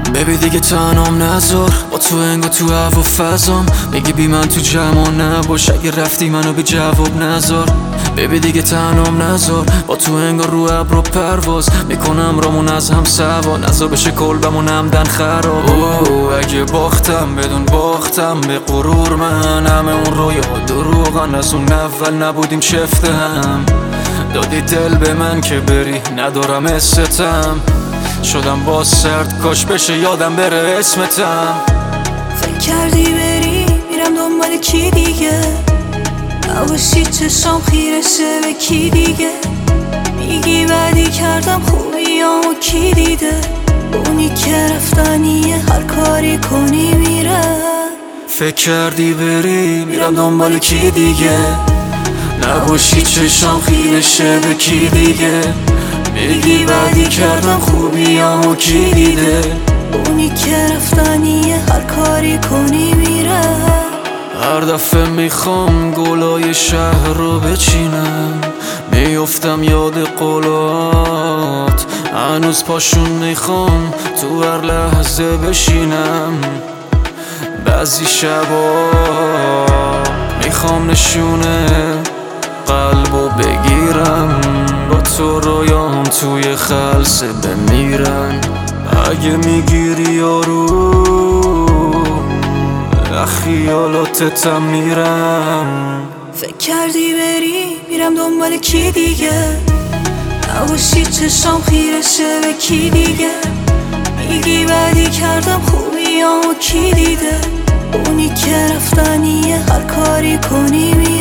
ببی دیگه تنهام نذار، با تو انگار تو هوا فضام. میگی بی من تو جمع نباش، اگه رفتی منو بی جواب نذار. ببی دیگه تنهام نذار، با تو انگار رو ابر و پرواز میکنم رامون از هم سوا. نذار بشه کلبمون همدن خراب. اگه باختم بدون باختم به غرور من، همه اون رویا دروغن، از اون اول نبودیم شفته هم. دادی دل به من که بری، ندارم استم. شدم با سرد، کاش بشه یادم بره اسمتم. فکر کردی بری میرم دنبال کی دیگه، نباشی چشام خیره شه به کی دیگه. میگی بدی کردم خوبیامو کی دیده، اونی که رفتنیه هر کاری کنی میره. فکر کردی بری میرم دنبال کی دیگه، نباشی چشام خیره شه به کی دیگه. میگی بدی کردم خوبیامو کی دیده، اونی که رفتنیه هر کاری کنی میره. هر دفعه میخوام گلای شهر رو بچینم، میفتم یاد قولات، هنوز پاشون میخوام تو هر لحظه بشینم. بعضی شبا میخوام نشونه قلبو بگیرم، با تو رویام توی خلصه بمیرن. اگه میگیری یارو خیالاتتم میرم. فکر کردی بری میرم دنبال کی دیگه، نباشی چشام خیره شه به کی دیگه. میگی بدی کردم خوبیامو کی دیده، اونی که رفتنیه هر کاری کنی میره.